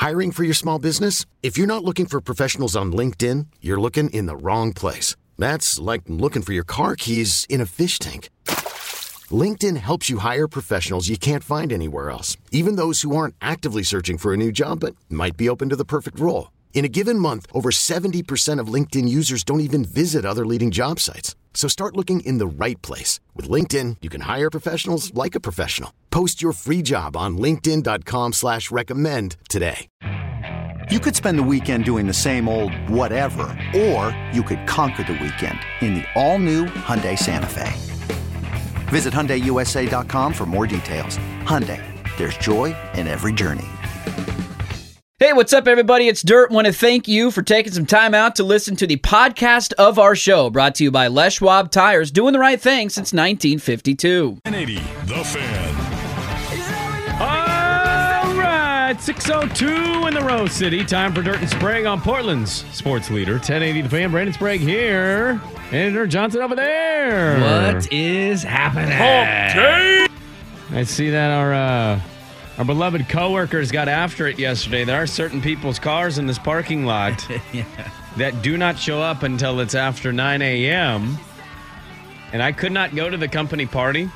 Hiring for your small business? If you're not looking for professionals on LinkedIn, you're looking in the wrong place. That's like looking for your car keys in a fish tank. LinkedIn helps you hire professionals you can't find anywhere else, even those who aren't actively searching for a new job but might be open to the perfect role. In a given month, over 70% of LinkedIn users don't even visit other leading job sites. So start looking in the right place. With LinkedIn, you can hire professionals like a professional. Post your free job on linkedin.com/recommend today. You could spend the weekend doing the same old whatever, or you could conquer the weekend in the all-new Hyundai Santa Fe. Visit HyundaiUSA.com for more details. Hyundai, there's joy in every journey. Hey, what's up, everybody? It's Dirt. Want to thank you for taking some time out to listen to the podcast of our show, brought to you by Les Schwab Tires, doing the right thing since 1952. 1080, The Fan. All right, 6:02 in the Rose City. Time for Dirt and Sprague on Portland's sports leader, 1080 The Fan. Brandon Sprague here, and Dirt Johnson over there. What is happening? I see that our beloved coworkers got after it yesterday. There are certain people's cars in this parking lot that do not show up until it's after 9 a.m. And I could not go to the company party.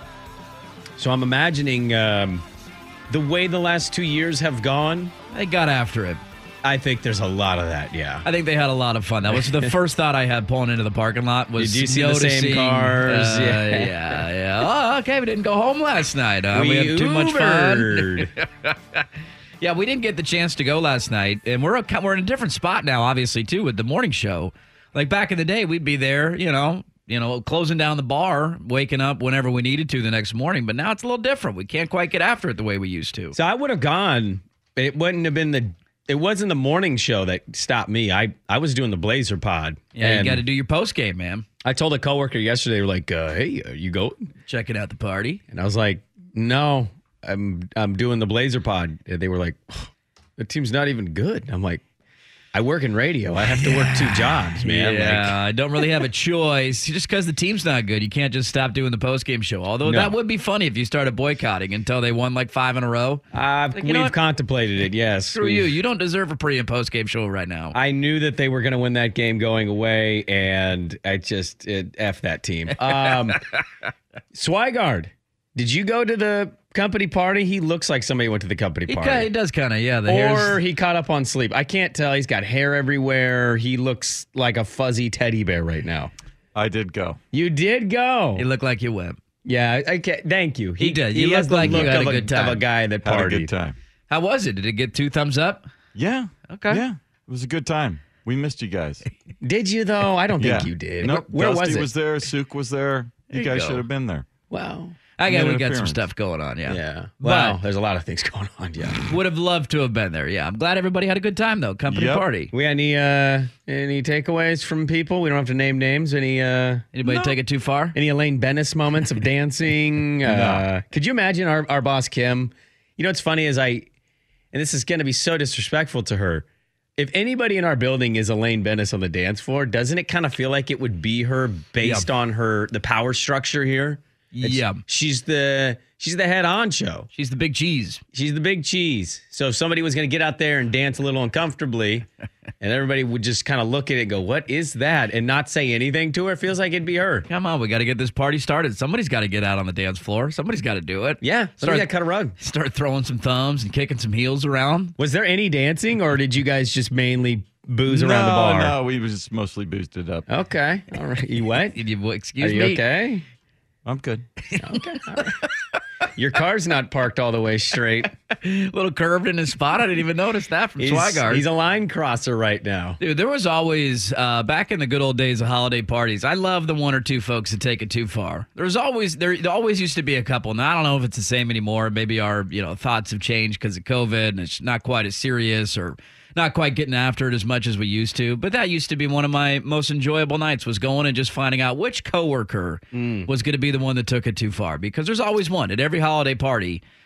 So I'm imagining the way the last 2 years have gone. They got after it. I think there's a lot of that, yeah. I think they had a lot of fun. That was the first thought I had pulling into the parking lot. Was Did you see the same cars? Yeah. Oh, okay. We didn't go home last night. We had too much fun. Yeah, we didn't get the chance to go last night, and we're in a different spot now, obviously, too, with the morning show. Like back in the day, we'd be there, closing down the bar, waking up whenever we needed to the next morning. But now it's a little different. We can't quite get after it the way we used to. So I would have gone. It wouldn't have been It wasn't the morning show that stopped me. I was doing the Blazer pod. Yeah, you got to do your post game, man. I told a coworker yesterday, like, "Hey, you going? Checking out the party?" And I was like, "No, I'm doing the Blazer pod." And they were like, "The team's not even good." I'm like, "I work in radio. I have to work two jobs, man." Yeah, I don't really have a choice. Just because the team's not good, you can't just stop doing the post-game show. Although that would be funny if you started boycotting until they won like 5 in a row. We've contemplated it, yes. Screw you. You don't deserve a pre- and post-game show right now. I knew that they were going to win that game going away, and I just F that team. Swigard, did you go to the company party? He looks like somebody went to the company party. He does kind of, yeah. Or he caught up on sleep. I can't tell. He's got hair everywhere. He looks like a fuzzy teddy bear right now. I did go. You did go. You look like you went. Yeah, thank you. He did. You look like you had a good time. Of a guy that partied. Had a good time. How was it? Did it get 2 thumbs up? Yeah. Okay. Yeah. It was a good time. We missed you guys. Did you, though? I don't think you did. Nope. Where Dusty was it? was there. Sook was there. You guys should have been there. Wow. We got some stuff going on, yeah. Yeah. Well, there's a lot of things going on, yeah. Would have loved to have been there, yeah. I'm glad everybody had a good time, though. Company party. We got any takeaways from people? We don't have to name names. Anybody take it too far? Any Elaine Bennis moments of dancing? No. Could you imagine our boss, Kim? You know what's funny is and this is going to be so disrespectful to her. If anybody in our building is Elaine Bennis on the dance floor, doesn't it kind of feel like it would be her based on the power structure here? Yeah. She's the head honcho. She's the big cheese. She's the big cheese. So if somebody was going to get out there and dance a little uncomfortably and everybody would just kind of look at it and go, "What is that?" and not say anything to her, it feels like it'd be her. Come on, we got to get this party started. Somebody's got to get out on the dance floor. Somebody's got to do it. Yeah. Somebody got to cut a rug. Start throwing some thumbs and kicking some heels around. Was there any dancing, or did you guys just mainly booze around the bar? No, we just mostly boozed it up. Okay. All right. You what? Excuse me? Are you okay? I'm good. Okay. All right. Your car's not parked all the way straight. A little curved in his spot. I didn't even notice that from Swigard. He's a line crosser right now. Dude, there was always, back in the good old days of holiday parties, I love the one or two folks that take it too far. There always used to be a couple. Now, I don't know if it's the same anymore. Maybe our thoughts have changed because of COVID, and it's not quite as serious or not quite getting after it as much as we used to. But that used to be one of my most enjoyable nights, was going and just finding out which coworker was going to be the one that took it too far. Because there's always one at every holiday party.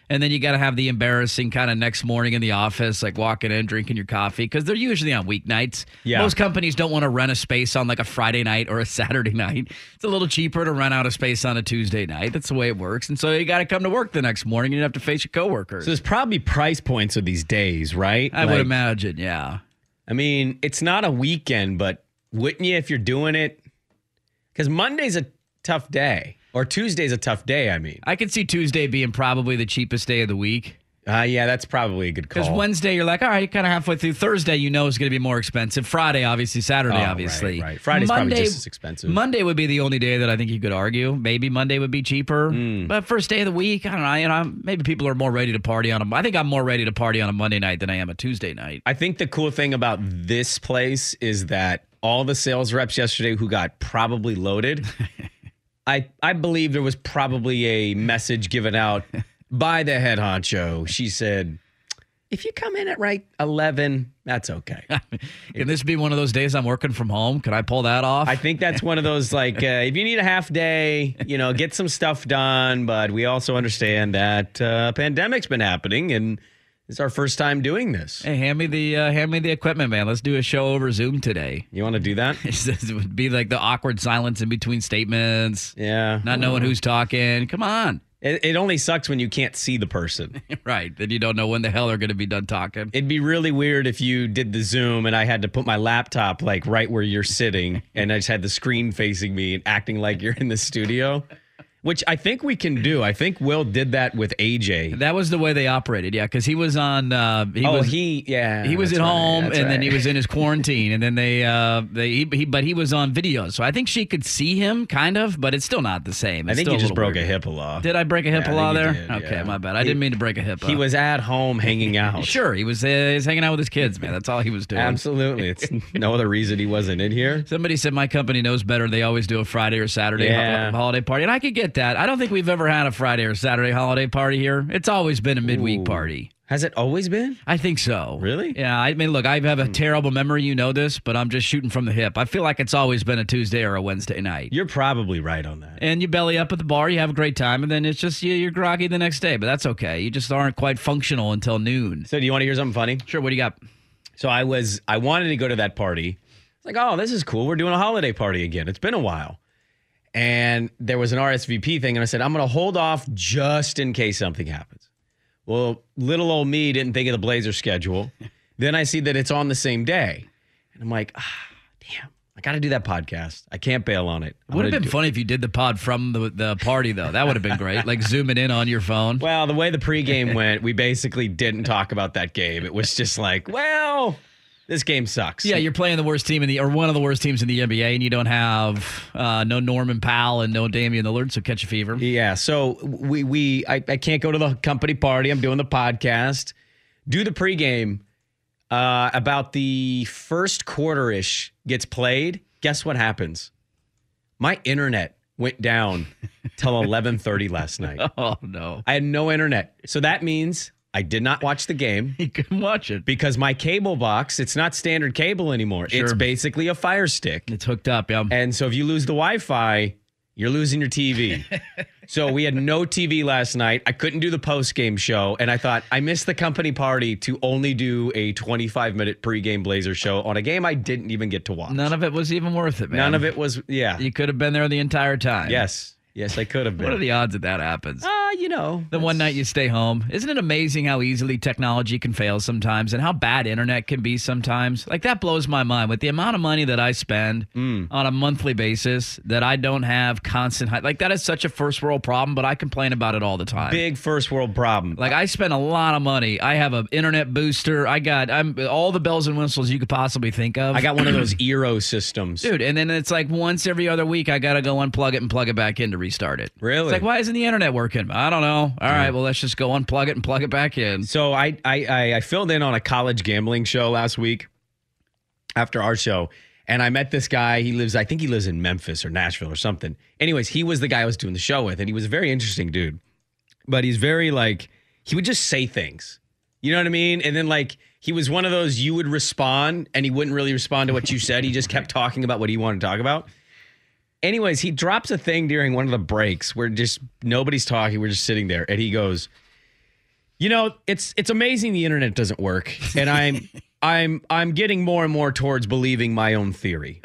And then you got to have the embarrassing kind of next morning in the office, like walking in, drinking your coffee, because they're usually on weeknights. Yeah. Most companies don't want to rent a space on like a Friday night or a Saturday night. It's a little cheaper to rent out a space on a Tuesday night. That's the way it works. And so you got to come to work the next morning and you have to face your coworkers. So there's probably price points of these days, right? I would imagine, yeah. I mean, it's not a weekend, but wouldn't you if you're doing it? Because Monday's a tough day. Or Tuesday's a tough day, I mean. I could see Tuesday being probably the cheapest day of the week. Yeah, that's probably a good call. Because Wednesday, you're like, all right, kind of halfway through. Thursday, you know is going to be more expensive. Friday, obviously. Saturday, obviously. Right. Friday's probably just as expensive. Monday would be the only day that I think you could argue. Maybe Monday would be cheaper. But first day of the week, I don't know. Maybe people are more ready to party on I think I'm more ready to party on a Monday night than I am a Tuesday night. I think the cool thing about this place is that all the sales reps yesterday who got probably loaded, I believe there was probably a message given out by the head honcho. She said, if you come in at 11, that's okay. Can this be one of those days I'm working from home? Can I pull that off? I think that's one of those, if you need a half day, get some stuff done. But we also understand that pandemic's been happening and it's our first time doing this. Hey, hand me the equipment, man. Let's do a show over Zoom today. You want to do that? It would be like the awkward silence in between statements. Yeah. Not knowing who's talking. Come on. It only sucks when you can't see the person. Right. Then you don't know when the hell they're going to be done talking. It'd be really weird if you did the Zoom and I had to put my laptop right where you're sitting and I just had the screen facing me and acting like you're in the studio. Which I think we can do. I think Will did that with AJ. That was the way they operated, yeah, because he was on. He was at home, and then he was in his quarantine, and then but he was on video, so I think she could see him, kind of, but it's still not the same. It's I think you just broke weird. a HIPAA law. Did I break a HIPAA law there? Did, okay, my bad. I didn't mean to break a HIPAA. He was at home hanging out. Sure, he was hanging out with his kids, man. That's all he was doing. Absolutely, it's no other reason he wasn't in here. Somebody said my company knows better. They always do a Friday or Saturday holiday party, and I could get that. I don't think we've ever had a Friday or Saturday holiday party here. It's always been a midweek party. Has it always been? I think so. Really? Yeah. I mean, look, I have a terrible memory. You know this, but I'm just shooting from the hip. I feel like it's always been a Tuesday or a Wednesday night. You're probably right on that. And you belly up at the bar, you have a great time, and then it's just you're groggy the next day. But that's okay. You just aren't quite functional until noon. So do you want to hear something funny? Sure. What do you got? So I wanted to go to that party. It's like, oh, this is cool. We're doing a holiday party again. It's been a while. And there was an RSVP thing, and I said, I'm going to hold off just in case something happens. Well, little old me didn't think of the Blazer schedule. Then I see that it's on the same day. And I'm like, damn, I got to do that podcast. I can't bail on it. Would have been funny if you did the pod from the party, though. That would have been great. Like zooming in on your phone. Well, the way the pregame went, we basically didn't talk about that game. It was just like, well, this game sucks. Yeah, you're playing the worst team or one of the worst teams in the NBA, and you don't have no Norman Powell and no Damian Lillard, so catch a fever. Yeah, so I can't go to the company party. I'm doing the podcast. Do the pregame. About the first quarter-ish gets played. Guess what happens? My internet went down till 11:30 last night. Oh, no. I had no internet. So that means I did not watch the game. You couldn't watch it. Because my cable box, it's not standard cable anymore. Sure. It's basically a Fire Stick. It's hooked up, yeah. And so if you lose the Wi-Fi, you're losing your TV. So we had no TV last night. I couldn't do the post-game show. And I thought, I missed the company party to only do a 25-minute pregame Blazer show on a game I didn't even get to watch. None of it was even worth it, man. None of it was, yeah. You could have been there the entire time. Yes, I could have been. What are the odds that happens? The one night you stay home. Isn't it amazing how easily technology can fail sometimes and how bad internet can be sometimes? Like, that blows my mind. With the amount of money that I spend on a monthly basis, that I don't have constant... Like, that is such a first world problem, but I complain about it all the time. Big first world problem. Like, I spend a lot of money. I have an internet booster. I'm all the bells and whistles you could possibly think of. I got one of those Eero systems. Dude, and then it's like once every other week, I got to go unplug it and plug it back in to restart it. Really? It's like, why isn't the internet working? I don't know. All right, well, let's just go unplug it and plug it back in. So I filled in on a college gambling show last week after our show, and I met this guy. I think he lives in Memphis or Nashville or something. Anyways, he was the guy I was doing the show with, and he was a very interesting dude. But he's very, he would just say things. You know what I mean? And then, he was one of those you would respond, and he wouldn't really respond to what you said. He just kept talking about what he wanted to talk about. Anyways, he drops a thing during one of the breaks where just nobody's talking. We're just sitting there. And he goes, You know, it's amazing the internet doesn't work, and I'm getting more and more towards believing my own theory.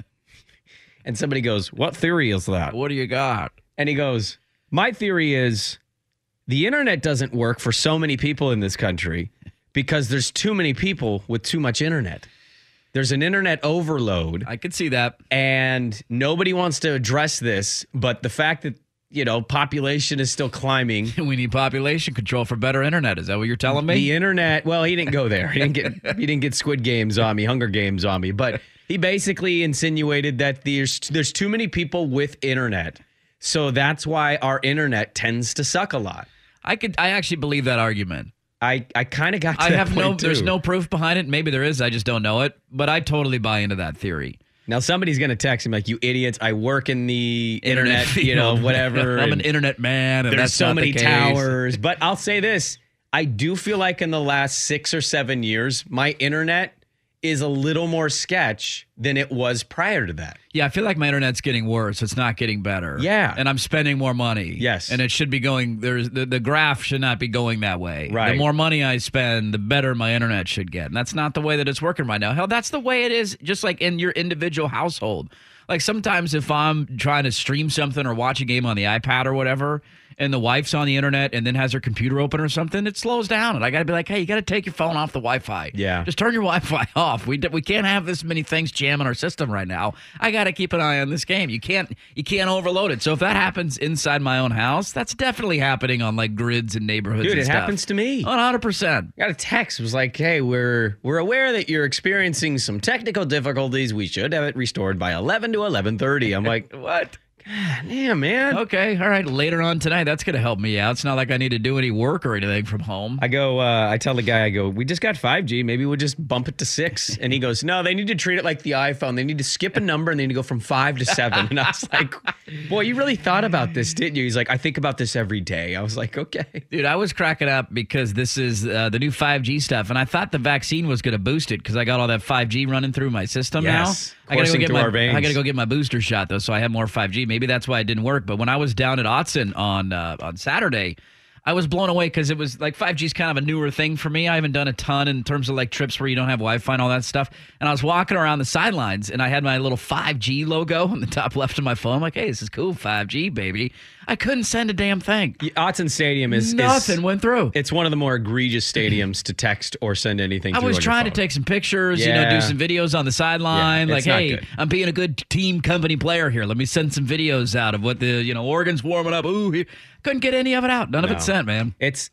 And somebody goes, "What theory is that?" What do you got? And he goes, "My theory is the internet doesn't work for so many people in this country because there's too many people with too much internet. There's an internet overload." I could see that. And nobody wants to address this, but the fact that, you know, population is still climbing. We need population control for better internet. Is that what you're telling me? The internet, well, he didn't go there. He didn't get Squid Games on me, Hunger Games on me, but he basically insinuated that there's too many people with internet. So that's why our internet tends to suck a lot. I actually believe that argument. I kind of got to that point too. There's no proof behind it. Maybe there is. I just don't know it. But I totally buy into that theory. Now, somebody's going to text him like, "You idiots, I work in the internet, you know, whatever. I'm an internet man. And there's that's so not many the case. towers." But I'll say this. I do feel like in the last 6 or 7 years, my internet is a little more sketch than it was prior to that. Yeah, I feel like my internet's getting worse. It's not getting better. Yeah. And I'm spending more money. Yes. And it should be going, the graph should not be going that way. Right. The more money I spend, the better my internet should get. And that's not the way that it's working right now. Hell, that's the way it is just like in your individual household. Like sometimes if I'm trying to stream something or watch a game on the iPad or whatever, and the wife's on the internet and then has her computer open or something, it slows down. And I got to be like, hey, you got to take your phone off the Wi-Fi. Yeah. Just turn your Wi-Fi off. We can't have this many things jamming our system right now. I got to keep an eye on this game. You can't overload it. So if that happens inside my own house, that's definitely happening on like grids and neighborhoods. Dude, and it stuff. happens to me. 100%. Got a text. It was like, "Hey, we're aware that you're experiencing some technical difficulties. We should have it restored by 11 to 11:30. I'm like, What? God damn, man. Okay, all right. Later on tonight, that's going to help me out. It's not like I need to do any work or anything from home. I tell the guy, "We just got 5G. Maybe we'll just bump it to 6. And he goes, "No, they need to treat it like the iPhone. They need to skip a number and they need to go from 5 to 7. And I was like, "Boy, you really thought about this, didn't you?" He's like, "I think about this every day." I was like, "Okay." Dude, I was cracking up because this is the new 5G stuff. And I thought the vaccine was going to boost it because I got all that 5G running through my system now. I got to go get my booster shot, though, so I have more 5G. Maybe that's why it didn't work. But when I was down at Autzen on Saturday, I was blown away because it was like 5G is kind of a newer thing for me. I haven't done a ton in terms of like trips where you don't have Wi-Fi and all that stuff. And I was walking around the sidelines and I had my little 5G logo on the top left of my phone. I'm like, hey, this is cool, 5G, baby. I couldn't send a damn thing. Autzen Stadium is nothing went through. It's one of the more egregious stadiums to text or send anything. I was trying to take some pictures, do some videos on the sideline. Yeah, like, hey, I'm being a good team company player here. Let me send some videos out of what the Oregon's warming up. Ooh, couldn't get any of it out. None of it sent, man. It's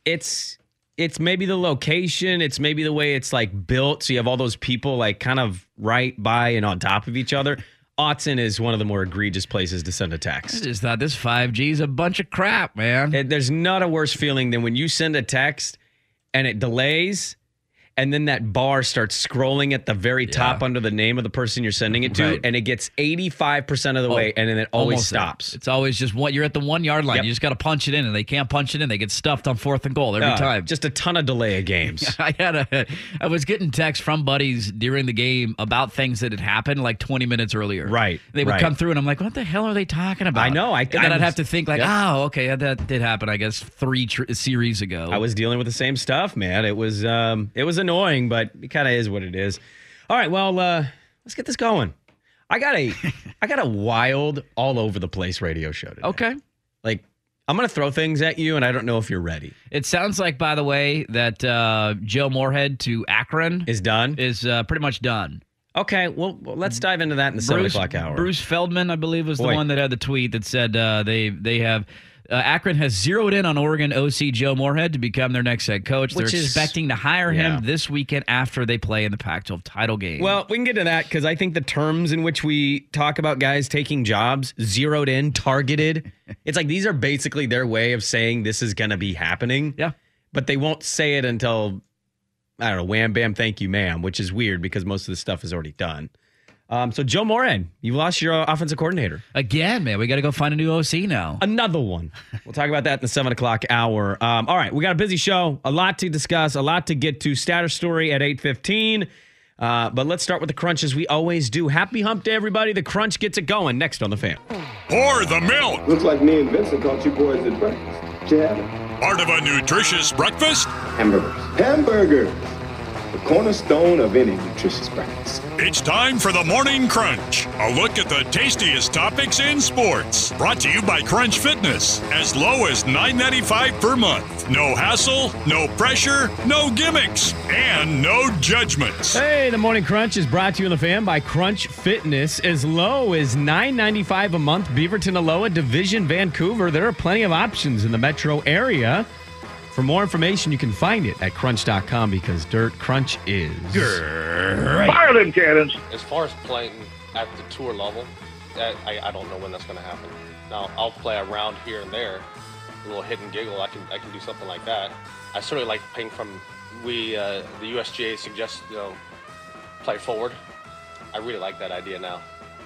maybe the location. It's maybe the way it's like built. So you have all those people like kind of right by and on top of each other. Autzen is one of the more egregious places to send a text. I just thought this 5G is a bunch of crap, man. There's not a worse feeling than when you send a text and it delays and then that bar starts scrolling at the very top under the name of the person you're sending it to, and it gets 85% of the way, and then it always stops. It's always just you're at the 1 yard line. Yep. You just got to punch it in, and they can't punch it in. They get stuffed on 4th and goal every time. Just a ton of delay of games. I was getting texts from buddies during the game about things that had happened like 20 minutes earlier. Right. They would come through, and I'm like, what the hell are they talking about? I know. I'd have to think like, okay, that did happen, I guess, 3 series ago. I was dealing with the same stuff, man. It was annoying, but it kind of is what it is. All right, well, let's get this going. I got a wild, all over the place radio show today. Okay. Like, I'm going to throw things at you, and I don't know if you're ready. It sounds like, by the way, that Joe Moorhead to Akron is done. Is pretty much done. Okay, well, let's dive into that in the 7 o'clock hour. Bruce Feldman, I believe, was the one that had the tweet that said they have Akron has zeroed in on Oregon OC Joe Moorhead to become their next head coach. They're expecting to hire him this weekend after they play in the Pac-12 title game. Well, we can get to that because I think the terms in which we talk about guys taking jobs, zeroed in, targeted, it's like these are basically their way of saying this is going to be happening. Yeah. But they won't say it until, I don't know, wham, bam, thank you, ma'am, which is weird because most of the stuff is already done. So Joe Moorhead, you've lost your offensive coordinator. Again, man, we got to go find a new OC now. Another one. We'll talk about that in the 7 o'clock hour. All right, we got a busy show, a lot to discuss, a lot to get to. Status story at 8:15. But let's start with the crunch as we always do. Happy hump day, everybody. The crunch gets it going next on The Fan. Pour the milk. Looks like me and Vincent caught you boys at breakfast. Did you have it? Part of a nutritious breakfast? Hamburgers. The cornerstone of any nutritious breakfast. It's time for the Morning Crunch. A look at the tastiest topics in sports. Brought to you by Crunch Fitness. As low as $9.95 per month. No hassle, no pressure, no gimmicks, and no judgments. Hey, the Morning Crunch is brought to you on the Fan by Crunch Fitness. As low as $9.95 a month, Beaverton, Aloha, Division, Vancouver. There are plenty of options in the metro area. For more information, you can find it at crunch.com because Dirt Crunch is great. Fire them cannons! As far as playing at the tour level, I don't know when that's going to happen. Now, I'll play around here and there, a little hit and giggle. I can do something like that. I certainly like playing from the USGA suggests play forward. I really like that idea now.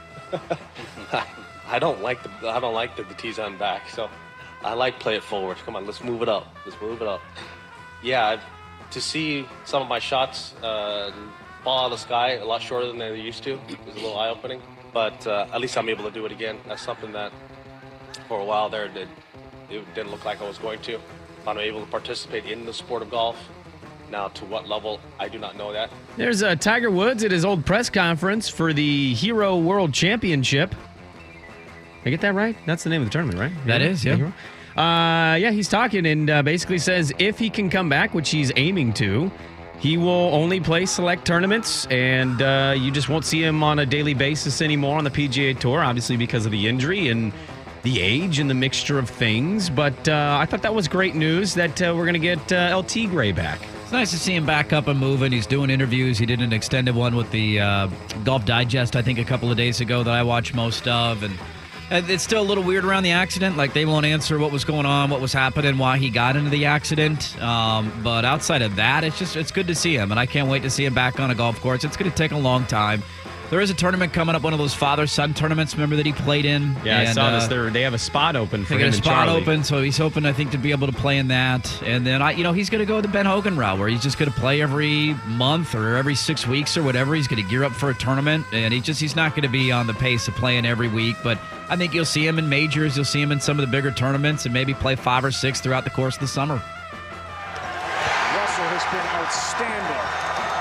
I don't like the tees on back, so. I like play it forward. Come on, let's move it up. Yeah, to see some of my shots fall out of the sky a lot shorter than they used to is a little eye-opening. But at least I'm able to do it again. That's something that for a while there it didn't look like I was going to. I'm able to participate in the sport of golf. Now, to what level, I do not know that. There's Tiger Woods at his old press conference for the Hero World Championship. Did I get that right? That's the name of the tournament, right? That is, yeah. Yeah, he's talking and basically says if he can come back, which he's aiming to, he will only play select tournaments, and you just won't see him on a daily basis anymore on the PGA Tour, obviously because of the injury and the age and the mixture of things. But I thought that was great news that we're going to get LT Gray back. It's nice to see him back up and moving. He's doing interviews. He did an extended one with the Golf Digest, I think, a couple of days ago that I watched most of, and it's still a little weird around the accident. Like, they won't answer what was going on, what was happening, why he got into the accident. But outside of that, it's good to see him, and I can't wait to see him back on a golf course. It's going to take a long time. There is a tournament coming up, one of those father-son tournaments, remember, that he played in? Yeah, and I saw this. They have a spot open for him and Charlie. They got a spot open, so he's hoping, I think, to be able to play in that. And then, he's going to go the Ben Hogan route, where he's just going to play every month or every 6 weeks or whatever. He's going to gear up for a tournament, and he's not going to be on the pace of playing every week. But I think you'll see him in majors. You'll see him in some of the bigger tournaments and maybe play 5 or 6 throughout the course of the summer. Russell has been outstanding.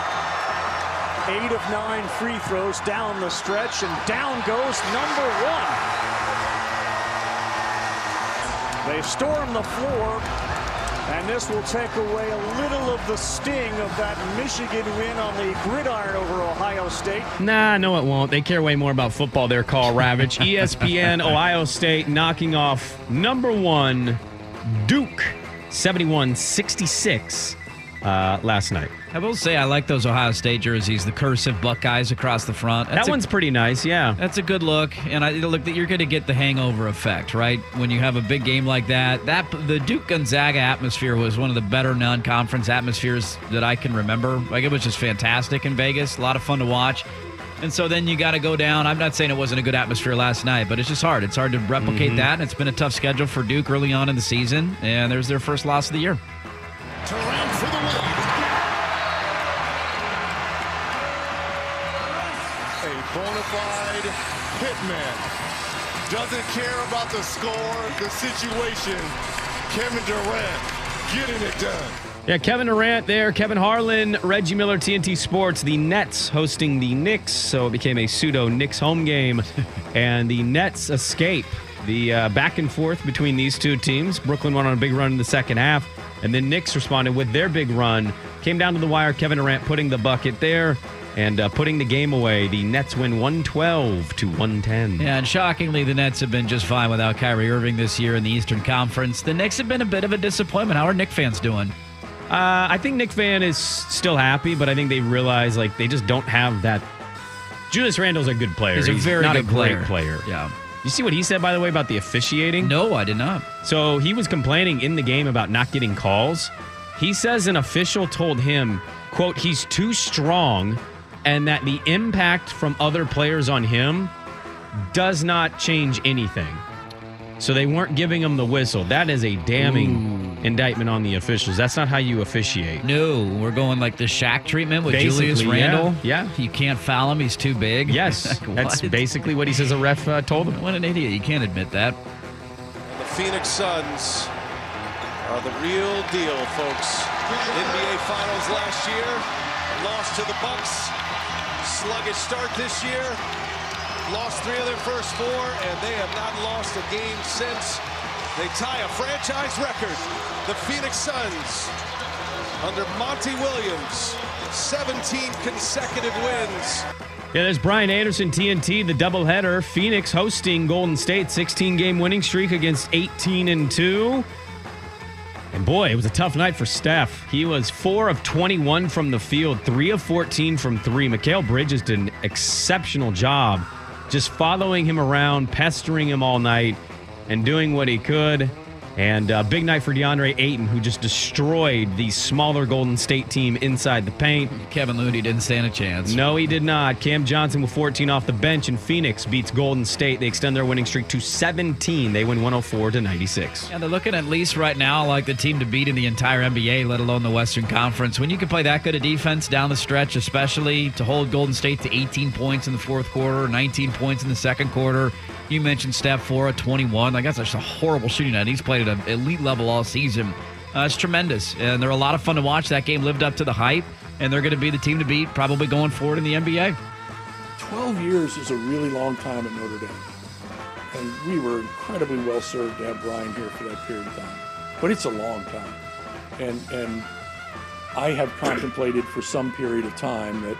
8 of 9 free throws down the stretch, and down goes number 1. They storm the floor, and this will take away a little of the sting of that Michigan win on the gridiron over Ohio State. Nah, no it won't. They care way more about football there, Carl Ravitch. ESPN, Ohio State knocking off number 1 Duke, 71-66 last night. I will say I like those Ohio State jerseys, the cursive Buckeyes across the front. That one's pretty nice, yeah. That's a good look, and look that you're going to get the hangover effect, right? When you have a big game like that. The Duke Gonzaga atmosphere was one of the better non-conference atmospheres that I can remember. Like, it was just fantastic in Vegas, a lot of fun to watch. And so then you got to go down. I'm not saying it wasn't a good atmosphere last night, but it's just hard. It's hard to replicate that, and it's been a tough schedule for Duke early on in the season, and there's their first loss of the year. Durant for the lead. Bona fide hitman. Doesn't care about the score, the situation. Kevin Durant getting it done. Yeah, Kevin Durant there. Kevin Harlan, Reggie Miller, TNT Sports. The Nets hosting the Knicks, so it became a pseudo Knicks home game. And the Nets escape the back and forth between these two teams. Brooklyn went on a big run in the second half, and then Knicks responded with their big run. Came down to the wire. Kevin Durant putting the bucket there. And putting the game away, the Nets win 112-110. Yeah, and shockingly, the Nets have been just fine without Kyrie Irving this year in the Eastern Conference. The Knicks have been a bit of a disappointment. How are Knicks fans doing? I think Knicks fan is still happy, but I think they realize they just don't have that. Julius Randle's a good player. He's a very not good a great player. Yeah. You see what he said, by the way, about the officiating? No, I did not. So he was complaining in the game about not getting calls. He says an official told him, quote, he's too strong, and that the impact from other players on him does not change anything. So they weren't giving him the whistle. That is a damning indictment on the officials. That's not how you officiate. No, we're going like the Shaq treatment with Julius Randle. Yeah. You can't foul him. He's too big. Yes. That's basically what he says a ref told him. What an idiot. You can't admit that. And the Phoenix Suns are the real deal, folks. NBA Finals last year, lost to the Bucks. Sluggish start this year. Lost 3 of their first 4, and they have not lost a game since. They tie a franchise record. The Phoenix Suns, under Monty Williams, 17 consecutive wins. Yeah, there's Brian Anderson, TNT, the doubleheader. Phoenix hosting Golden State, 16-game winning streak against 18-2. And boy, it was a tough night for Steph. He was 4 of 21 from the field, 3 of 14 from 3. Mikal Bridges did an exceptional job just following him around, pestering him all night, and doing what he could. And big night for DeAndre Ayton, who just destroyed the smaller Golden State team inside the paint. Kevin Looney didn't stand a chance. No, he did not. Cam Johnson with 14 off the bench, and Phoenix beats Golden State. They extend their winning streak to 17. They win 104-96. Yeah, they're looking at least right now like the team to beat in the entire NBA, let alone the Western Conference. When you can play that good a defense down the stretch, especially to hold Golden State to 18 points in the fourth quarter, 19 points in the second quarter. You mentioned Steph 4 of 21. Like, that's just a horrible shooting night. He's played at an elite level all season. It's tremendous, and they're a lot of fun to watch. That game lived up to the hype, and they're going to be the team to beat probably going forward in the NBA. 12 years is a really long time at Notre Dame, and we were incredibly well served to have Brian here for that period of time. But it's a long time, and I have contemplated for some period of time that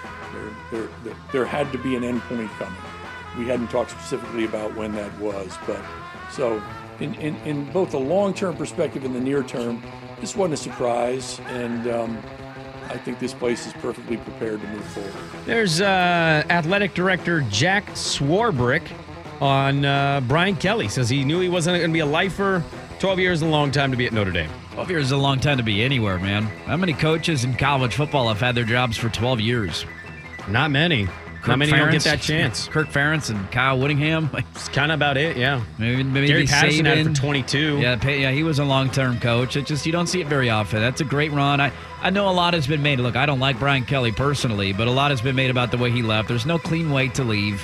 there had to be an end point coming. We hadn't talked specifically about when that was, but so in both the long-term perspective and the near term, this wasn't a surprise, and I think this place is perfectly prepared to move forward. There's athletic director Jack Swarbrick on Brian Kelly. Says he knew he wasn't going to be a lifer. 12 years is a long time to be at Notre Dame. 12 years is a long time to be anywhere, man. How many coaches in college football have had their jobs for 12 years? Not many. Not many don't get that chance. Kirk Ferentz and Kyle Whittingham. It's kind of about it, yeah. Maybe Gary Patterson had it for 22. Yeah, he was a long-term coach. It just, you don't see it very often. That's a great run. I know a lot has been made. Look, I don't like Brian Kelly personally, but a lot has been made about the way he left. There's no clean way to leave.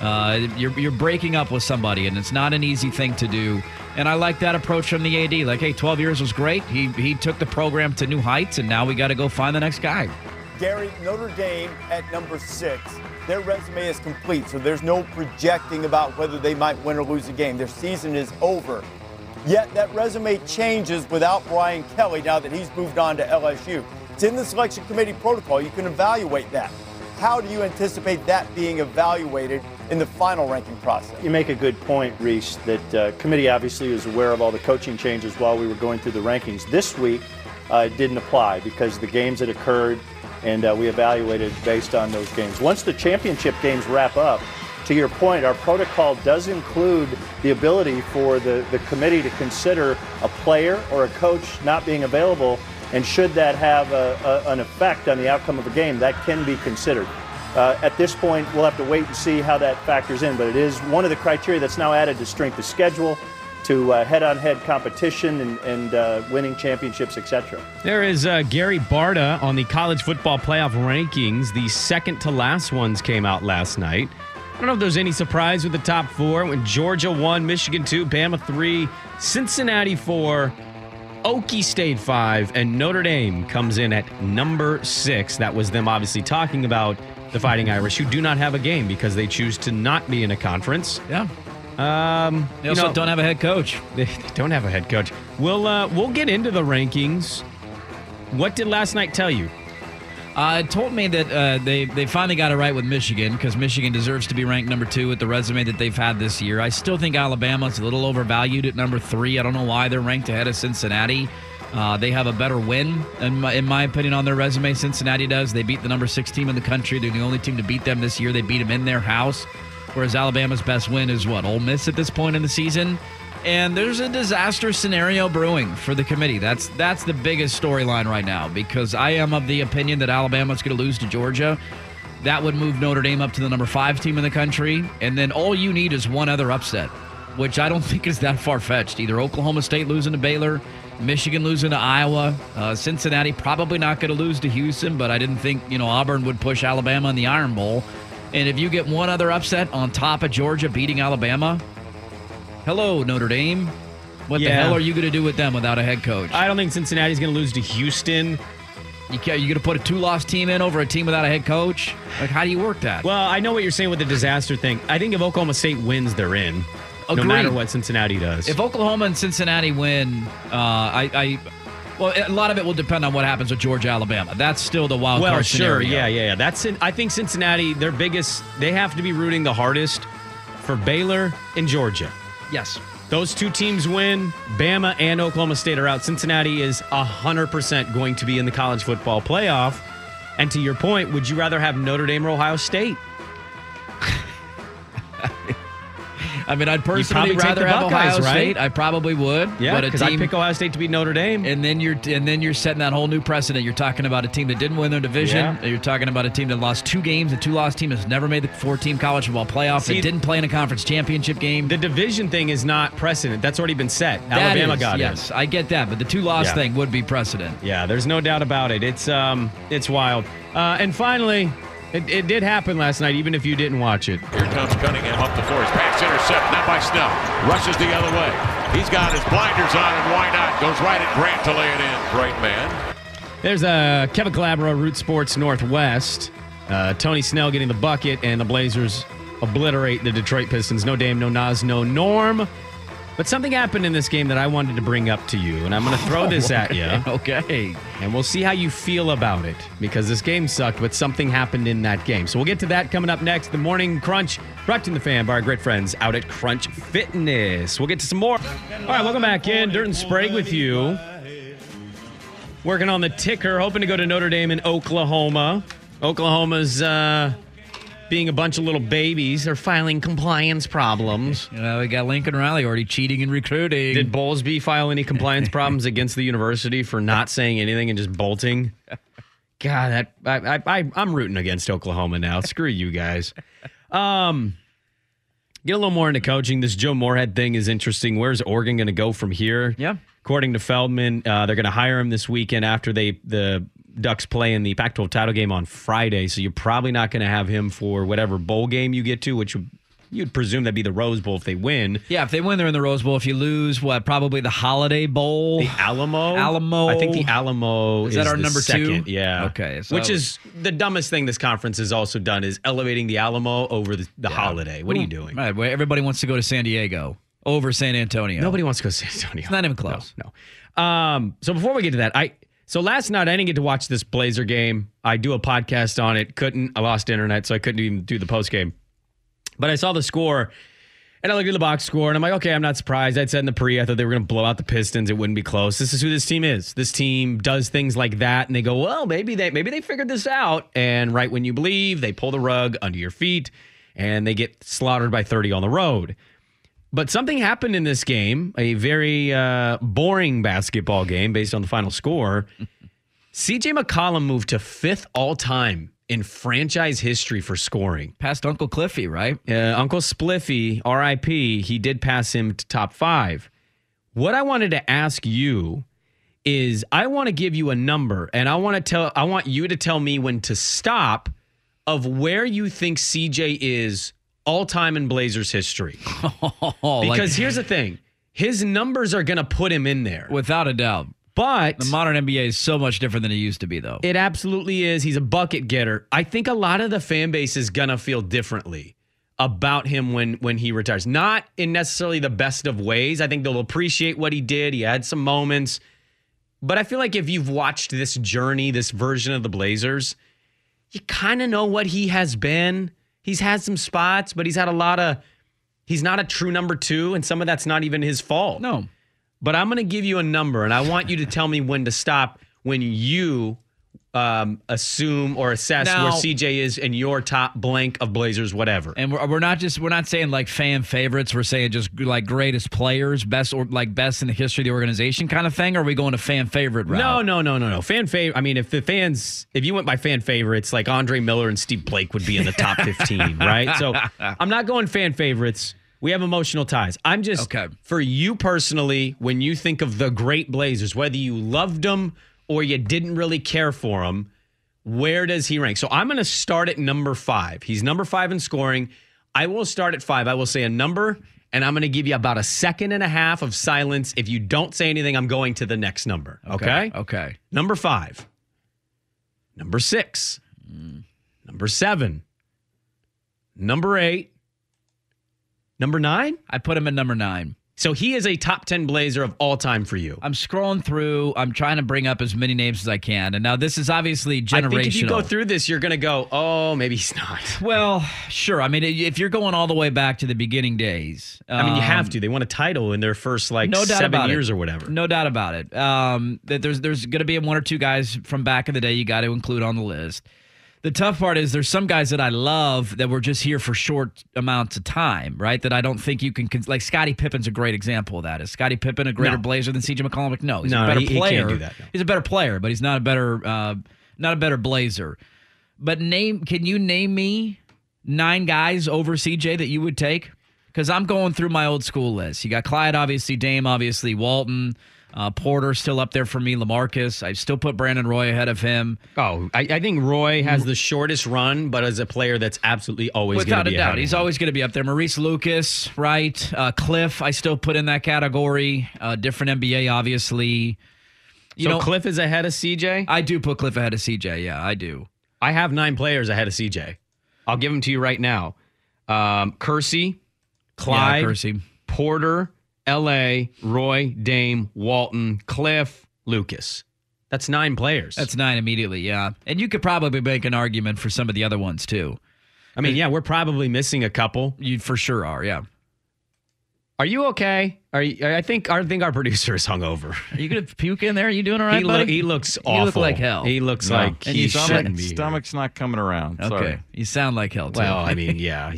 You're breaking up with somebody, and it's not an easy thing to do. And I like that approach from the AD. Like, hey, 12 years was great. He took the program to new heights, and now we got to go find the next guy. Gary, Notre Dame at number 6. Their resume is complete, so there's no projecting about whether they might win or lose a game. Their season is over. Yet that resume changes without Brian Kelly now that he's moved on to LSU. It's in the selection committee protocol. You can evaluate that. How do you anticipate that being evaluated in the final ranking process? You make a good point, Reese, that committee obviously is aware of all the coaching changes while we were going through the rankings. This week, it didn't apply because the games that occurred, and we evaluated based on those games. Once the championship games wrap up, to your point, our protocol does include the ability for the committee to consider a player or a coach not being available, and should that have an effect on the outcome of a game, that can be considered. At this point, we'll have to wait and see how that factors in, but it is one of the criteria that's now added to strength of schedule, to head-on-head competition and winning championships, etc. There is Gary Barta on the college football playoff rankings. The second-to-last ones came out last night. I don't know if there's any surprise with the top 4. When Georgia 1, Michigan 2, Bama 3, Cincinnati 4, Okie State 5, and Notre Dame comes in at number 6. That was them obviously talking about the Fighting Irish, who do not have a game because they choose to not be in a conference. Yeah. They also don't have a head coach. They don't have a head coach. We'll get into the rankings. What did last night tell you? It told me that they finally got it right with Michigan, because Michigan deserves to be ranked number 2 with the resume that they've had this year. I still think Alabama's a little overvalued at number 3. I don't know why they're ranked ahead of Cincinnati. They have a better win, in my opinion, on their resume. Cincinnati does. They beat the number 6 team in the country. They're the only team to beat them this year. They beat them in their house. Whereas Alabama's best win is what? Ole Miss at this point in the season? And there's a disaster scenario brewing for the committee. That's the biggest storyline right now, because I am of the opinion that Alabama's going to lose to Georgia. That would move Notre Dame up to the number 5 team in the country. And then all you need is one other upset, which I don't think is that far-fetched. Either Oklahoma State losing to Baylor, Michigan losing to Iowa, Cincinnati probably not going to lose to Houston, but I didn't think Auburn would push Alabama in the Iron Bowl. And if you get one other upset on top of Georgia beating Alabama, hello, Notre Dame. What the hell are you going to do with them without a head coach? I don't think Cincinnati's going to lose to Houston. You going to put a 2-loss team in over a team without a head coach? Like, how do you work that? Well, I know what you're saying with the disaster thing. I think if Oklahoma State wins, they're in. Agreed. No matter what Cincinnati does. If Oklahoma and Cincinnati win, well, a lot of it will depend on what happens with Georgia, Alabama. That's still the wild card scenario. Yeah. That's it. I think Cincinnati, their biggest, they have to be rooting the hardest for Baylor and Georgia. Yes. Those two teams win. Bama and Oklahoma State are out. Cincinnati is 100% going to be in the college football playoff. And to your point, would you rather have Notre Dame or Ohio State? I mean, I'd personally rather have Buckeyes, Ohio State. right? I probably would. Yeah, because I'd pick Ohio State to beat Notre Dame. And then you're setting that whole new precedent. You're talking about a team that didn't win their division. Yeah. You're talking about a team that lost 2 games. The 2-loss team has never made the 4-team college football playoff. They didn't play in a conference championship game. The division thing is not precedent. That's already been set. Alabama got it. Yes, I get that. But the 2-loss thing would be precedent. Yeah, there's no doubt about it. It's wild. And finally, it did happen last night, even if you didn't watch it. Here comes Cunningham up the force. Pass intercept, not by Snell. Rushes the other way. He's got his blinders on, and why not? Goes right at Grant to lay it in. Great man. There's Kevin Calabro, Root Sports Northwest. Tony Snell getting the bucket, and the Blazers obliterate the Detroit Pistons. No Dame, no Nas, no Norm. But something happened in this game that I wanted to bring up to you, and I'm going to throw this at you. Okay. And we'll see how you feel about it, because this game sucked, but something happened in that game. So we'll get to that coming up next. The Morning Crunch, brought to you in the fan by our great friends out at Crunch Fitness. We'll get to some more. All right, welcome back in. Dirt and Sprague with you. Working on the ticker, hoping to go to Notre Dame in Oklahoma. Oklahoma's being a bunch of little babies. They're filing compliance problems. We got Lincoln Riley already cheating in recruiting. Did Bowlesby file any compliance problems against the university for not saying anything and just bolting? God, I'm rooting against Oklahoma now. Screw you guys. Get a little more into coaching. This Joe Moorhead thing is interesting. Where's Oregon going to go from here? Yeah. According to Feldman, they're going to hire him this weekend after the Ducks play in the Pac-12 title game on Friday, so you're probably not going to have him for whatever bowl game you get to, which you'd presume that'd be the Rose Bowl if they win. Yeah, if they win, they're in the Rose Bowl. If you lose, probably the Holiday Bowl? The Alamo? Alamo. I think the Alamo is that our the number second. 2? Yeah. Okay. So which is the dumbest thing this conference has also done, is elevating the Alamo over the Holiday. What are you doing? Right, where everybody wants to go to San Diego over San Antonio. Nobody wants to go to San Antonio. It's not even close. No. So before we get to that, So last night, I didn't get to watch this Blazer game. I do a podcast on it. I lost internet, so I couldn't even do the post game. But I saw the score, and I looked at the box score, and I'm like, okay, I'm not surprised. I'd said in the pre, I thought they were going to blow out the Pistons. It wouldn't be close. This is who this team is. This team does things like that, and they go, well, maybe they figured this out. And right when you believe, they pull the rug under your feet, and they get slaughtered by 30 on the road. But something happened in this game, a very boring basketball game based on the final score. C.J. McCollum moved to 5th all-time in franchise history for scoring. Past Uncle Cliffy, right? Uncle Spliffy, R.I.P., he did pass him to top 5. What I wanted to ask you is, I want to give you a number, and I want you to tell me when to stop of where you think C.J. is all-time in Blazers history. Because here's the thing. His numbers are going to put him in there. Without a doubt. But the modern NBA is so much different than it used to be, though. It absolutely is. He's a bucket getter. I think a lot of the fan base is going to feel differently about him when he retires. Not in necessarily the best of ways. I think they'll appreciate what he did. He had some moments. But I feel like if you've watched this journey, this version of the Blazers, you kind of know what he has been. He's had some spots, but he's had he's not a true number 2, and some of that's not even his fault. No. But I'm going to give you a number, and I want you to tell me when to stop when you assume or assess where CJ is in your top blank of Blazers, whatever. And we're not saying like fan favorites. We're saying just like greatest players, best in the history of the organization kind of thing. Or are we going to fan favorite route? No. Fan favorite. I mean, if you went by fan favorites, like Andre Miller and Steve Blake would be in the top 15, right? So I'm not going fan favorites. We have emotional ties. I'm just, for you personally, when you think of the great Blazers, whether you loved them or you didn't really care for him, where does he rank? So I'm going to start at number 5. He's number 5 in scoring. I will start at 5. I will say a number, and I'm going to give you about a second and a half of silence. If you don't say anything, I'm going to the next number. Okay? Okay. Number 5. Number 6. Number 7. Number 8. Number 9? I put him at number 9. So he is a top 10 Blazer of all time for you. I'm scrolling through. I'm trying to bring up as many names as I can. And now this is obviously generational. I think if you go through this, you're going to go, oh, maybe he's not. Well, sure. I mean, if you're going all the way back to the beginning days. I mean, you have to. They won a title in their first, like, no 7 years or whatever. No doubt about it. That there's going to be 1 or 2 guys from back in the day you got to include on the list. The tough part is there's some guys that I love that were just here for short amounts of time, right? That I don't think you can, like Scottie Pippen's a great example of that. Is Scottie Pippen a greater Blazer than C.J. McCollum? Like, no, he's a better player. He can't do that. No. He's a better player, but he's not a better Blazer. But can you name me 9 guys over C.J. that you would take? Because I'm going through my old school list. You got Clyde, obviously, Dame, obviously, Walton. Porter still up there for me. LaMarcus. I still put Brandon Roy ahead of him. Oh, I think Roy has the shortest run, but as a player that's absolutely always going to be without a doubt. He's always going to be up there. Maurice Lucas, right? Cliff, I still put in that category. Different NBA, obviously. So Cliff is ahead of CJ? I do put Cliff ahead of CJ. Yeah, I do. I have 9 players ahead of CJ. I'll give them to you right now. Kersey, Clyde, Kersey. Porter, L.A., Roy, Dame, Walton, Cliff, Lucas. That's 9 players. That's 9 immediately, yeah. And you could probably make an argument for some of the other ones, too. I mean, yeah, we're probably missing a couple. You for sure are, yeah. Are you okay? I think our producer is hungover. Are you going to puke in there? Are you doing all right, buddy? He looks awful. You look like hell. He looks like he shouldn't be. Stomach's not coming around. Okay. Sorry. You sound like hell, too. Well, I mean, yeah.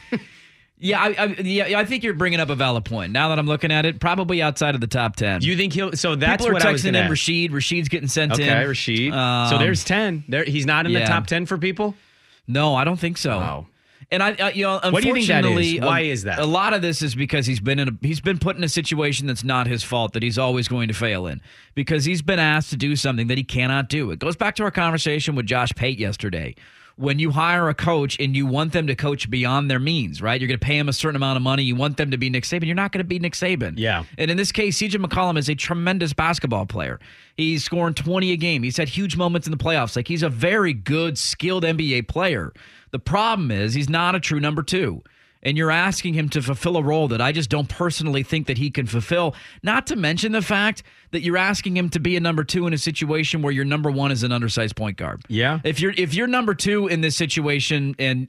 Yeah, I think you're bringing up a valid point. Now that I'm looking at it, probably outside of the top 10. Do you think he'll? So that's People are what I was texting going in Rashid. Rashid's getting sent in. Okay, Rashid. So there's 10. He's not in the top 10 for people? No, I don't think so. Wow. And unfortunately, what do you think that is? Why is that? A lot of this is because he's been put in a situation that's not his fault, that he's always going to fail in, because he's been asked to do something that he cannot do. It goes back to our conversation with Josh Pate yesterday. When you hire a coach and you want them to coach beyond their means, right? You're going to pay them a certain amount of money. You want them to be Nick Saban. You're not going to be Nick Saban. Yeah. And in this case, C.J. McCollum is a tremendous basketball player. He's scoring 20 a game. He's had huge moments in the playoffs. Like, he's a very good, skilled NBA player. The problem is he's not a true number 2. And you're asking him to fulfill a role that I just don't personally think that he can fulfill. Not to mention the fact that you're asking him to be a number 2 in a situation where your number 1 is an undersized point guard. Yeah. If you're number 2 in this situation, and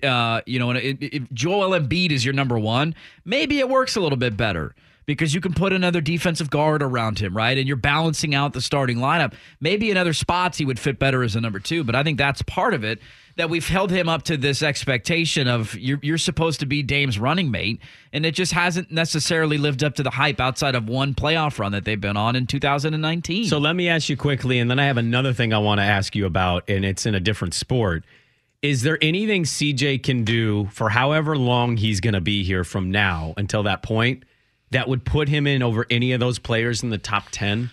if Joel Embiid is your number 1, maybe it works a little bit better, because you can put another defensive guard around him, right? And you're balancing out the starting lineup. Maybe in other spots he would fit better as a number 2, but I think that's part of it, that we've held him up to this expectation of you're supposed to be Dame's running mate, and it just hasn't necessarily lived up to the hype outside of one playoff run that they've been on in 2019. So let me ask you quickly, and then I have another thing I want to ask you about, and it's in a different sport. Is there anything CJ can do for however long he's going to be here from now until that point that would put him in over any of those players in the top 10?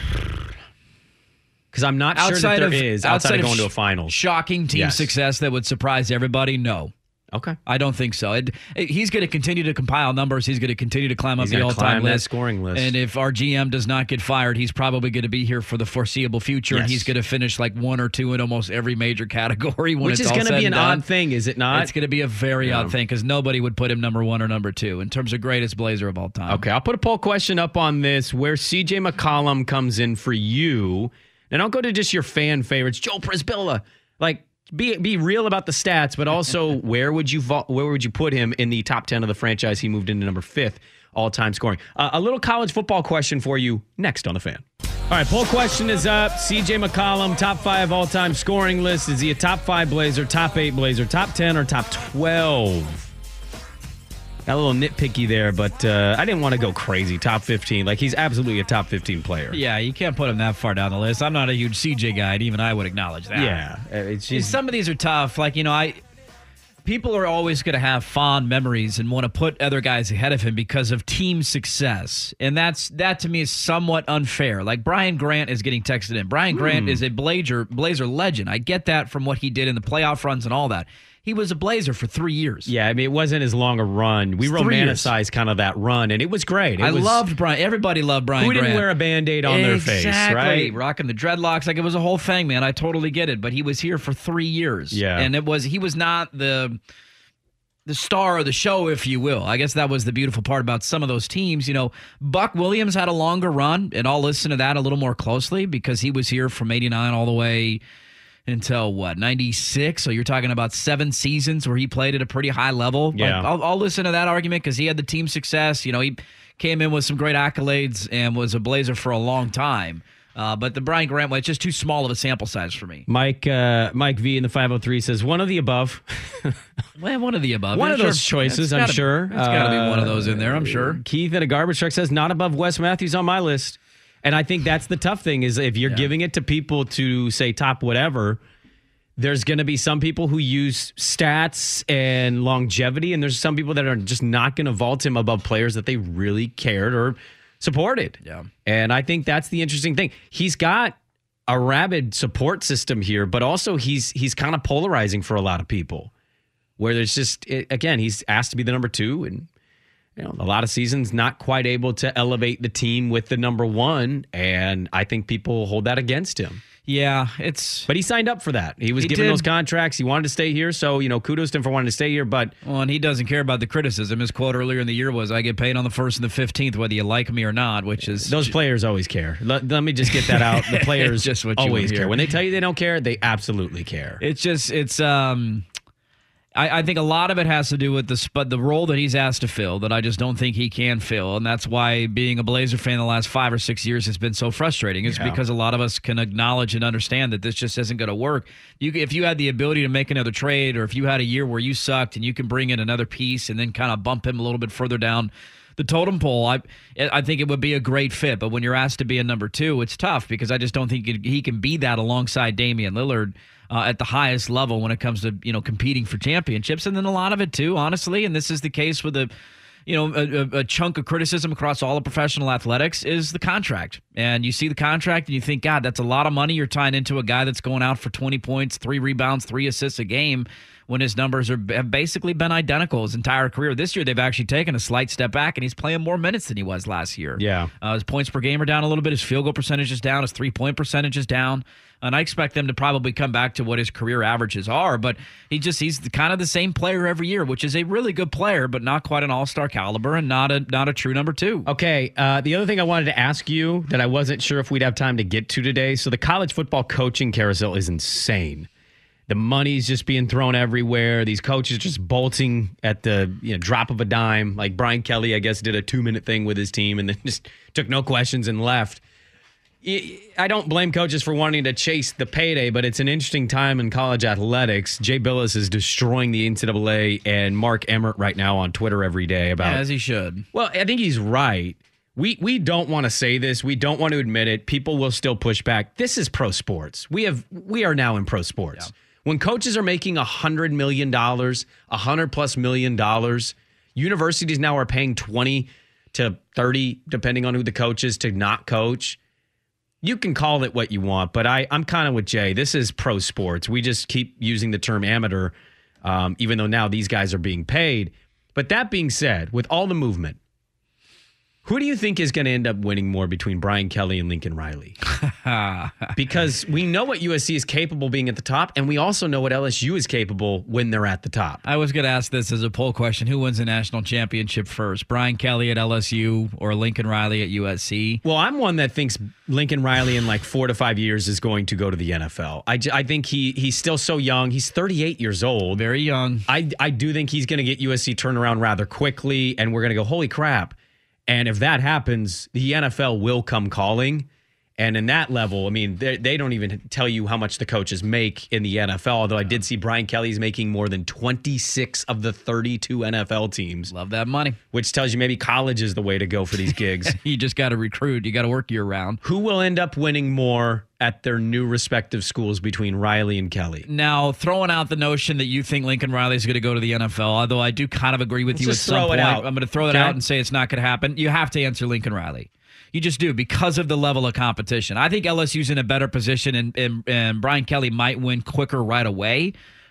Because I'm not sure that there is, outside of going to a finals. Shocking team success that would surprise everybody? No. Okay. I don't think so. He's going to continue to compile numbers. He's going to continue to climb up the all-time list. Scoring list. And if our GM does not get fired, he's probably going to be here for the foreseeable future, and he's going to finish like 1 or 2 in almost every major category when Which it's is all going to be an done. odd thing, is it not? It's going to be a very odd thing, because nobody would put him number 1 or number 2 in terms of greatest Blazer of all time. Okay, I'll put a poll question up on this where C.J. McCollum comes in for you. And I'll go to just your fan favorites. Joe Prisbilla. Like, be real about the stats, but also where would you put him in the top 10 of the franchise? He moved into number 5th all-time scoring. A little college football question for you next on The Fan. All right, poll question is up. C.J. McCollum, top 5 all-time scoring list. Is he a top 5 Blazer, top 8 Blazer, top 10, or top 12? Got a little nitpicky there, but I didn't want to go crazy. Top 15. Like, he's absolutely a top 15 player. Yeah, you can't put him that far down the list. I'm not a huge CJ guy, and even I would acknowledge that. Yeah. It's just, some of these are tough. Like, people are always going to have fond memories and want to put other guys ahead of him because of team success. And that to me is somewhat unfair. Like, Brian Grant is getting texted in. Brian Grant is a Blazer legend. I get that from what he did in the playoff runs and all that. He was a Blazer for 3 years. Yeah, I mean, it wasn't as long a run. We romanticized kind of that run, and it was great. I loved Brian. Everybody loved Brian Who Grant. didn't wear a Band-Aid on their face, right? Rocking the dreadlocks. Like, it was a whole thing, man. I totally get it. But he was here for 3 years. Yeah. And he was not the star of the show, if you will. I guess that was the beautiful part about some of those teams. You know, Buck Williams had a longer run, and I'll listen to that a little more closely because he was here from 89 all the way until 96. So you're talking about 7 seasons where he played at a pretty high level. Yeah. I'll listen to that argument because he had the team success. You know, he came in with some great accolades and was a Blazer for a long time. But the Brian Grant one, it's just too small of a sample size for me. Mike V in the 503 says one of the above. Well, one of the above. One of those choices, I'm sure. It's got to be one of those in there, I'm sure. Keith at a garbage truck says not above Wes Matthews on my list. And I think that's the tough thing is if you're giving it to people to say top whatever, there's going to be some people who use stats and longevity, and there's some people that are just not going to vault him above players that they really cared or supported. Yeah. And I think that's the interesting thing. He's got a rabid support system here, but also he's kind of polarizing for a lot of people where there's just, again, he's asked to be the number 2 and a lot of seasons not quite able to elevate the team with the number 1. And I think people hold that against him. Yeah, but he signed up for that. He was given those contracts. He wanted to stay here. So, kudos to him for wanting to stay here. But and he doesn't care about the criticism. His quote earlier in the year was, I get paid on the 1st and the 15th, whether you like me or not, which is. Those players always care. Let me just get that out. The players just what always care. When they tell you they don't care, they absolutely care. I think a lot of it has to do with the role that he's asked to fill that I just don't think he can fill. And that's why being a Blazer fan the last 5 or 6 years has been so frustrating. It's because a lot of us can acknowledge and understand that this just isn't going to work. If you had the ability to make another trade or if you had a year where you sucked and you can bring in another piece and then kind of bump him a little bit further down the totem pole, I think it would be a great fit. But when you're asked to be a number 2, it's tough because I just don't think he can be that alongside Damian Lillard at the highest level when it comes to competing for championships. And then a lot of it too, honestly, and this is the case with a chunk of criticism across all of professional athletics is the contract. And you see the contract and you think, God, that's a lot of money you're tying into a guy that's going out for 20 points, 3 rebounds, 3 assists a game when his numbers have basically been identical his entire career. This year, they've actually taken a slight step back, and he's playing more minutes than he was last year. Yeah. His points per game are down a little bit. His field goal percentage is down. His 3-point percentage is down. And I expect them to probably come back to what his career averages are. But he's kind of the same player every year, which is a really good player, but not quite an all-star caliber and not a true number 2. Okay, the other thing I wanted to ask you that I wasn't sure if we'd have time to get to today. So the college football coaching carousel is insane. The money's just being thrown everywhere. These coaches just bolting at the drop of a dime. Like Brian Kelly, I guess, did a 2-minute thing with his team and then just took no questions and left. I don't blame coaches for wanting to chase the payday, but it's an interesting time in college athletics. Jay Billis is destroying the NCAA and Mark Emmert right now on Twitter every day about as he should. Well, I think he's right. We don't want to say this. We don't want to admit it. People will still push back. This is pro sports. We are now in pro sports. Yeah. When coaches are making $100 million, $100+ million, universities now are paying 20 to 30, depending on who the coach is, to not coach. You can call it what you want, but I'm kind of with Jay. This is pro sports. We just keep using the term amateur, even though now these guys are being paid. But that being said, with all the movement, who do you think is going to end up winning more between Brian Kelly and Lincoln Riley? Because we know what USC is capable of being at the top, and we also know what LSU is capable when they're at the top. I was going to ask this as a poll question. Who wins the national championship first? Brian Kelly at LSU or Lincoln Riley at USC? Well, I'm one that thinks Lincoln Riley in like 4 to 5 years is going to go to the NFL. I think he's still so young. He's 38 years old. Very young. I do think he's going to get USC turned around rather quickly, and we're going to go, holy crap. And if that happens, the NFL will come calling. And in that level, I mean, they don't even tell you how much the coaches make in the NFL, although I did see Brian Kelly's making more than 26 of the 32 NFL teams. Love that money. Which tells you maybe college is the way to go for these gigs. You just got to recruit. You got to work year-round. Who will end up winning more at their new respective schools between Riley and Kelly? Now, throwing out the notion that you think Lincoln Riley is going to go to the NFL, although I do kind of agree with you at some point. I'm going to throw it out and say it's not going to happen. You have to answer Lincoln Riley. You just do because of the level of competition. I think LSU's in a better position, and Brian Kelly might win quicker right away.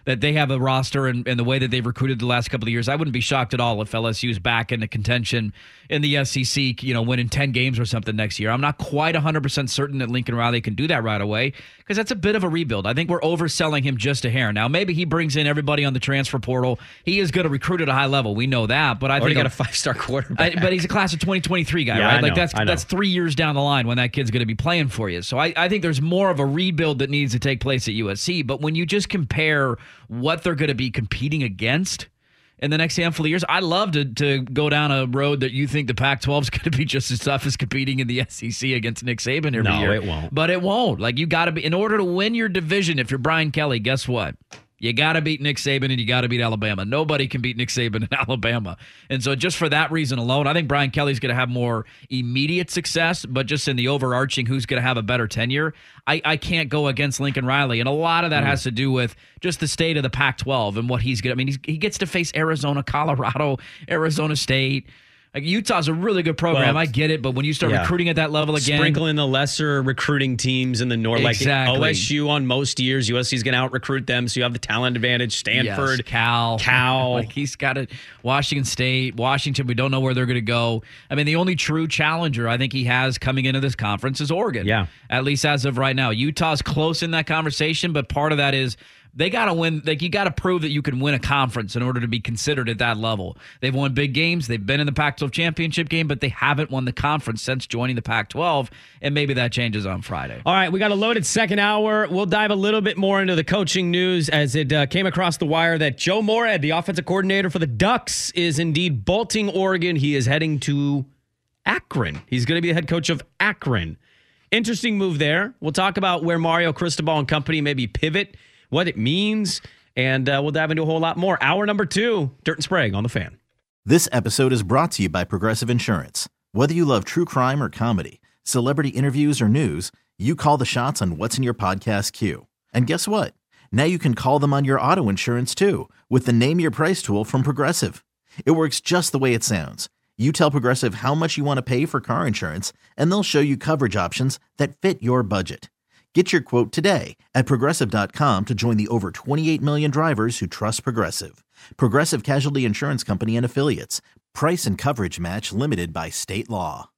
that they have a roster and the way that they've recruited the last couple of years, I wouldn't be shocked at all if LSU's back into contention in the SEC, winning 10 games or something next year. I'm not quite 100% certain that Lincoln Riley can do that right away because that's a bit of a rebuild. I think we're overselling him just a hair. Now, maybe he brings in everybody on the transfer portal. He is going to recruit at a high level. We know that, but I think he got a 5-star quarterback. But he's a class of 2023 guy, yeah, right? I know. That's 3 years down the line when that kid's going to be playing for you. So I think there's more of a rebuild that needs to take place at USC. But when you just compare what they're going to be competing against in the next handful of years, I'd love to go down a road that you think the Pac-12 is going to be just as tough as competing in the SEC against Nick Saban every year. No, it won't. But it won't. Like, you got to be, in order to win your division, if you're Brian Kelly, guess what? You got to beat Nick Saban and you got to beat Alabama. Nobody can beat Nick Saban in Alabama. And so just for that reason alone, I think Brian Kelly's going to have more immediate success, but just in the overarching who's going to have a better tenure, I can't go against Lincoln Riley. And a lot of that has to do with just the state of the Pac-12 and what he's going to, I mean, he gets to face Arizona, Colorado, Arizona State. Like, Utah's a really good program. Well, I get it, but when you start recruiting at that level again, sprinkle in the lesser recruiting teams in the north, exactly. Like OSU on most years, USC's going to out-recruit them, so you have the talent advantage. Stanford, yes, Cal. Like, he's got it. Washington State, Washington, we don't know where they're going to go. I mean, the only true challenger I think he has coming into this conference is Oregon. Yeah. At least as of right now. Utah's close in that conversation, but part of that is they got to win. Like, you got to prove that you can win a conference in order to be considered at that level. They've won big games. They've been in the Pac-12 championship game, but they haven't won the conference since joining the Pac-12, and maybe that changes on Friday. All right, we got a loaded second hour. We'll dive a little bit more into the coaching news as it came across the wire that Joe Moorhead, the offensive coordinator for the Ducks, is indeed bolting Oregon. He is heading to Akron. He's going to be the head coach of Akron. Interesting move there. We'll talk about where Mario Cristobal and company maybe pivot, what it means, and we'll dive into a whole lot more. Hour number 2, Dirt and Sprague on The Fan. This episode is brought to you by Progressive Insurance. Whether you love true crime or comedy, celebrity interviews or news, you call the shots on what's in your podcast queue. And guess what? Now you can call them on your auto insurance too with the Name Your Price tool from Progressive. It works just the way it sounds. You tell Progressive how much you want to pay for car insurance, and they'll show you coverage options that fit your budget. Get your quote today at Progressive.com to join the over 28 million drivers who trust Progressive. Progressive Casualty Insurance Company and Affiliates. Price and coverage match limited by state law.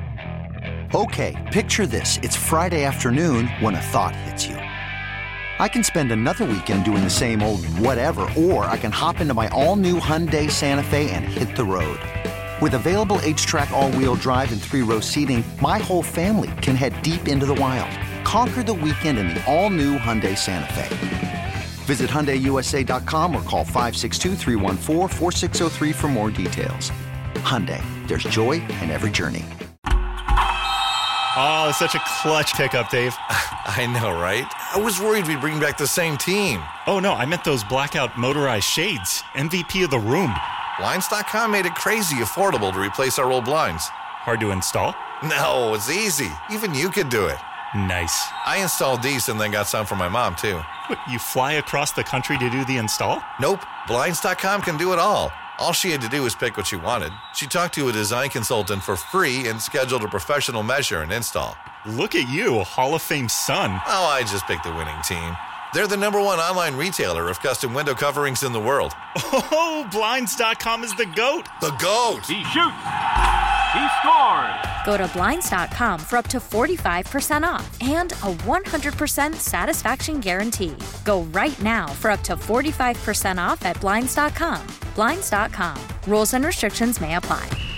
Okay, picture this. It's Friday afternoon when a thought hits you. I can spend another weekend doing the same old whatever, or I can hop into my all-new Hyundai Santa Fe and hit the road. With available H-Track all-wheel drive and 3-row seating, my whole family can head deep into the wild. Conquer the weekend in the all-new Hyundai Santa Fe. Visit HyundaiUSA.com or call 562-314-4603 for more details. Hyundai, there's joy in every journey. Oh, it's such a clutch pickup, Dave. I know, right? I was worried we'd bring back the same team. Oh, no, I meant those blackout motorized shades. MVP of the room. Blinds.com made it crazy affordable to replace our old blinds. Hard to install? No, it's easy. Even you could do it. Nice. I installed these and then got some for my mom, too. What, you fly across the country to do the install? Nope. Blinds.com can do it all. All she had to do was pick what she wanted. She talked to a design consultant for free and scheduled a professional measure and install. Look at you, a Hall of Fame son. Oh, I just picked the winning team. They're the #1 online retailer of custom window coverings in the world. Oh, Blinds.com is the GOAT. The GOAT. He shoots. He scores. Go to Blinds.com for up to 45% off and a 100% satisfaction guarantee. Go right now for up to 45% off at Blinds.com. Blinds.com. Rules and restrictions may apply.